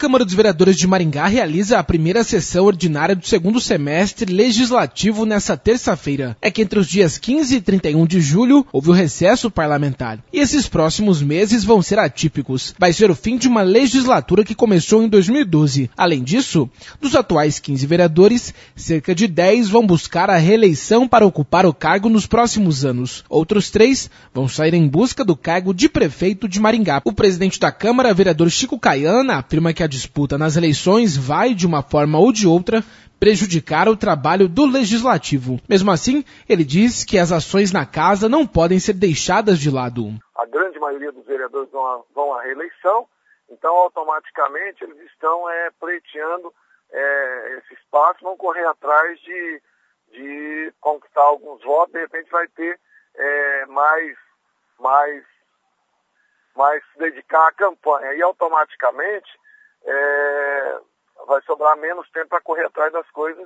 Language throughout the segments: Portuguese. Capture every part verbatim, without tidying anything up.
Câmara dos Vereadores de Maringá realiza a primeira sessão ordinária do segundo semestre legislativo nesta terça-feira. É que entre os dias quinze e trinta e um de julho houve o recesso parlamentar. E esses próximos meses vão ser atípicos. Vai ser o fim de uma legislatura que começou em dois mil e doze. Além disso, dos atuais quinze vereadores, cerca de dez vão buscar a reeleição para ocupar o cargo nos próximos anos. Outros três vão sair em busca do cargo de prefeito de Maringá. O presidente da Câmara, vereador Chico Caiana, afirma que a disputa nas eleições vai, de uma forma ou de outra, prejudicar o trabalho do Legislativo. Mesmo assim, ele diz que as ações na casa não podem ser deixadas de lado. A grande maioria dos vereadores vão à, vão à reeleição, então automaticamente eles estão é, pleiteando é, esse espaço, vão correr atrás de, de conquistar alguns votos, de repente vai ter é, mais, mais, mais se dedicar à campanha e automaticamente é, vai sobrar menos tempo para correr atrás das coisas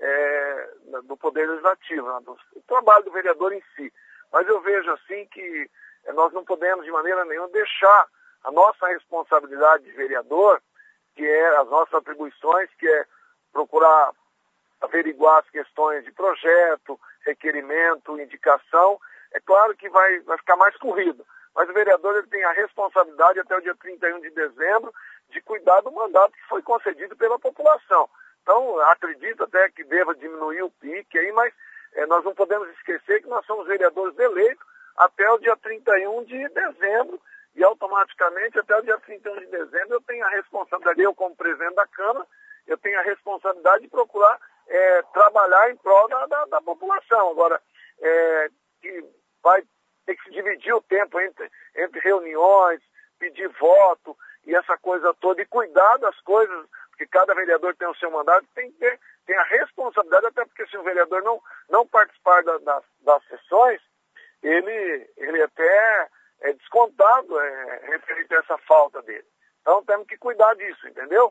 é, do Poder Legislativo, né, do, do trabalho do vereador em si. Mas eu vejo assim que é, nós não podemos de maneira nenhuma deixar a nossa responsabilidade de vereador, que é as nossas atribuições, que é procurar averiguar as questões de projeto, requerimento, indicação. É claro que vai, vai ficar mais corrido, mas o vereador ele tem a responsabilidade até o dia trinta e um de dezembro de cuidar do mandato que foi concedido pela população. Então, acredito até que deva diminuir o pique aí, mas é, nós não podemos esquecer que nós somos vereadores eleitos até o dia trinta e um de dezembro, e automaticamente até o dia trinta e um de dezembro eu tenho a responsabilidade, eu como presidente da Câmara, eu tenho a responsabilidade de procurar é, trabalhar em prol da, da, da população. Agora, é, que vai ter que se dividir o tempo entre, entre reuniões, pedir voto e essa coisa toda, e cuidar das coisas, porque cada vereador tem o seu mandato, tem que ter tem a responsabilidade, até porque se o vereador não, não participar da, da, das sessões, ele, ele até é descontado é, referente a essa falta dele. Então temos que cuidar disso, entendeu?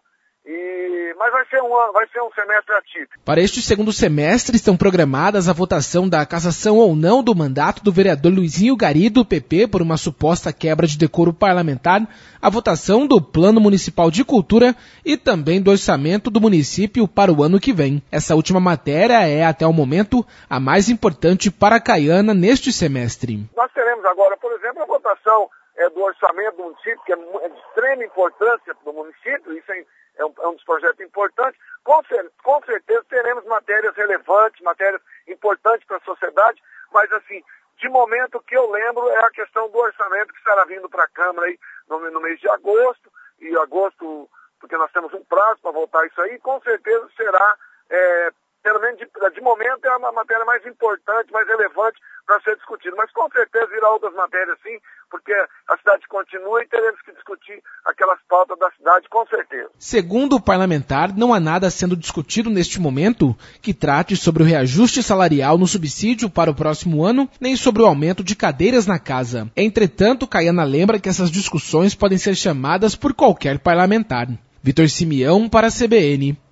E, mas vai ser, um, vai ser um semestre atípico. Para este segundo semestre estão programadas a votação da cassação ou não do mandato do vereador Luizinho Gari, do P P, por uma suposta quebra de decoro parlamentar, a votação do Plano Municipal de Cultura e também do orçamento do município para o ano que vem. Essa última matéria é, até o momento, a mais importante para a Caiana neste semestre. Nós teremos agora, por exemplo, a votação é, do orçamento do município, que é de extrema importância para o município, isso é É um, é um dos projetos importantes. Com, com certeza teremos matérias relevantes, matérias importantes para a sociedade, mas assim, de momento o que eu lembro é a questão do orçamento que estará vindo para a Câmara aí no, no mês de agosto, e agosto, porque nós temos um prazo para votar isso aí, com certeza será, é, pelo menos de, de momento, é uma matéria mais importante, mais relevante para ser discutido. Mas com certeza virá outras matérias sim, porque a cidade continua e teremos que discutir aquelas pautas da cidade, com certeza. Segundo o parlamentar, não há nada sendo discutido neste momento que trate sobre o reajuste salarial no subsídio para o próximo ano, nem sobre o aumento de cadeiras na casa. Entretanto, Caiana lembra que essas discussões podem ser chamadas por qualquer parlamentar. Vitor Simeão para a C B N.